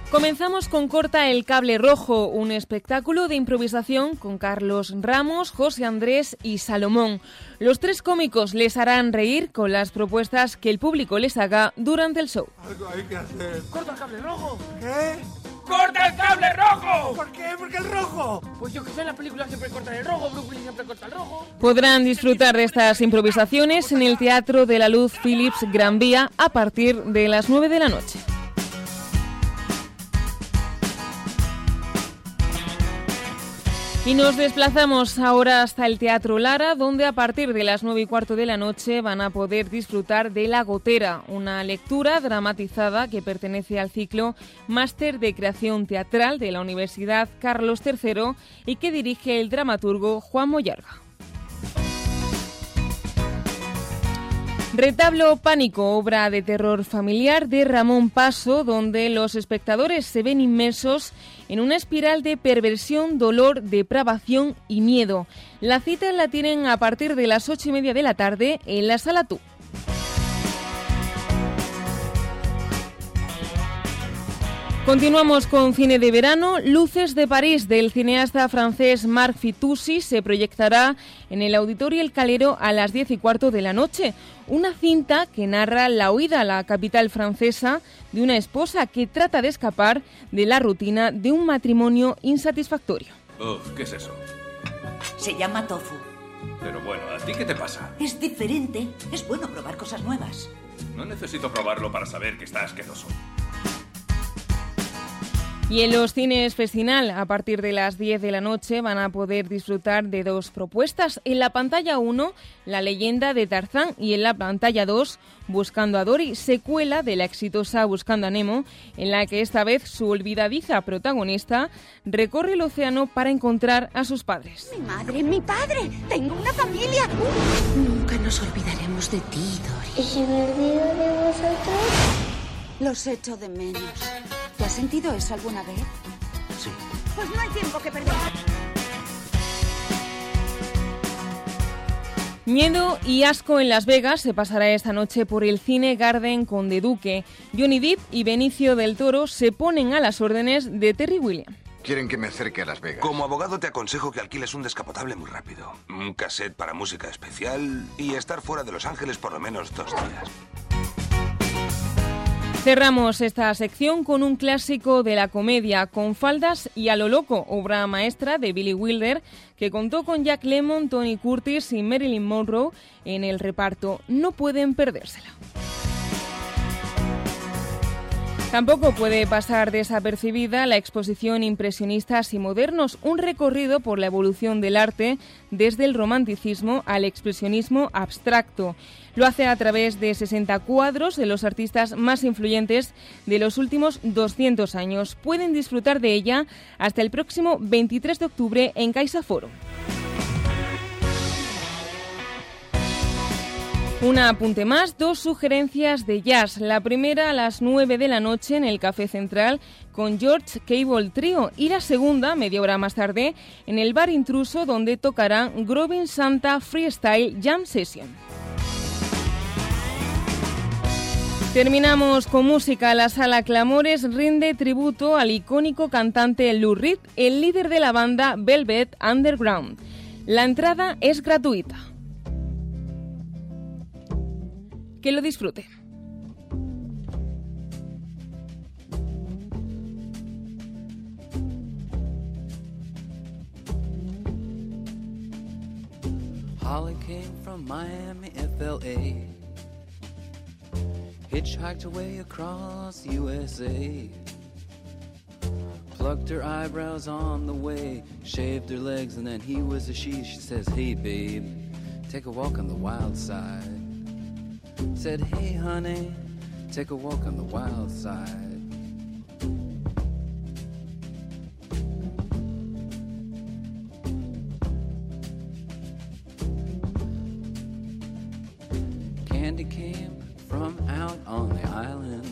Comenzamos con Corta el Cable Rojo, un espectáculo de improvisación con Carlos Ramos, José Andrés y Salomón. Los tres cómicos les harán reír con las propuestas que el público les haga durante el show. Algo hay que hacer. ¡Corta el cable rojo! ¿Qué? ¡Corta el cable rojo! ¿Por qué? ¿Por qué el rojo? Pues yo que sé, en la película siempre cortan el rojo, Brooklyn siempre corta el rojo. Podrán disfrutar de estas improvisaciones en el Teatro de la Luz Philips Gran Vía a partir de las 9 de la noche. Y nos desplazamos ahora hasta el Teatro Lara, donde a partir de las 9:15 de la noche van a poder disfrutar de La Gotera, una lectura dramatizada que pertenece al ciclo Máster de Creación Teatral de la Universidad Carlos III y que dirige el dramaturgo Juan Moyarga. Retablo Pánico, obra de terror familiar de Ramón Paso, donde los espectadores se ven inmersos en una espiral de perversión, dolor, depravación y miedo. La cita la tienen a partir de las 8:30 de la tarde en la Sala Tú. Continuamos con cine de verano. Luces de París, del cineasta francés Marc Fitoussi, se proyectará en el Auditorio El Calero a las 10:15 de la noche. Una cinta que narra la huida a la capital francesa de una esposa que trata de escapar de la rutina de un matrimonio insatisfactorio. Uf, ¿qué es eso? Se llama tofu. Pero bueno, ¿a ti qué te pasa? Es diferente. Es bueno probar cosas nuevas. No necesito probarlo para saber que está asqueroso. Y en los cines Festinal, a partir de las 10 de la noche, van a poder disfrutar de dos propuestas. En la pantalla 1, La leyenda de Tarzán, y en la pantalla 2, Buscando a Dory, secuela de la exitosa Buscando a Nemo, en la que esta vez su olvidadiza protagonista recorre el océano para encontrar a sus padres. Mi madre, mi padre, tengo una familia. Nunca nos olvidaremos de ti, Dory. ¿Y si me olvido de vosotros? Los echo de menos. ¿Te has sentido eso alguna vez? Sí. Pues no hay tiempo que perder. Miedo y asco en Las Vegas se pasará esta noche por el Cine Garden Conde Duque. Johnny Depp y Benicio del Toro se ponen a las órdenes de Terry Gilliam. Quieren que me acerque a Las Vegas. Como abogado te aconsejo que alquiles un descapotable muy rápido, un cassette para música especial y estar fuera de Los Ángeles por lo menos 2 días. Cerramos esta sección con un clásico de la comedia, Con faldas y a lo loco, obra maestra de Billy Wilder, que contó con Jack Lemmon, Tony Curtis y Marilyn Monroe en el reparto. No pueden perdérsela. Tampoco puede pasar desapercibida la exposición Impresionistas y Modernos, un recorrido por la evolución del arte desde el romanticismo al expresionismo abstracto. Lo hace a través de 60 cuadros de los artistas más influyentes de los últimos 200 años. Pueden disfrutar de ella hasta el próximo 23 de octubre en CaixaForum. Un apunte más, 2 sugerencias de jazz. La primera a las 9 de la noche en el Café Central con George Cable Trio, y la segunda, media hora más tarde, en el Bar Intruso, donde tocarán Grovin Santa Freestyle Jam Session. Terminamos con música. La Sala Clamores rinde tributo al icónico cantante Lou Reed, el líder de la banda Velvet Underground. La entrada es gratuita. Que lo disfrute. Holly came from Miami, FLA. Hitchhiked away across USA. Plucked her eyebrows on the way. Shaved her legs and then he was a she. She says, hey babe, take a walk on the wild side. Said, hey honey, take a walk on the wild side. Candy came from out on the island.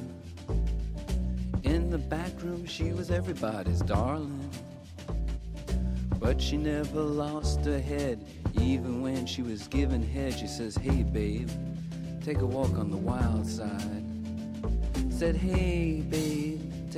In the back room she was everybody's darling. But she never lost her head. Even when she was giving head, she says, hey babe, take a walk on the wild side. Said, hey babe, take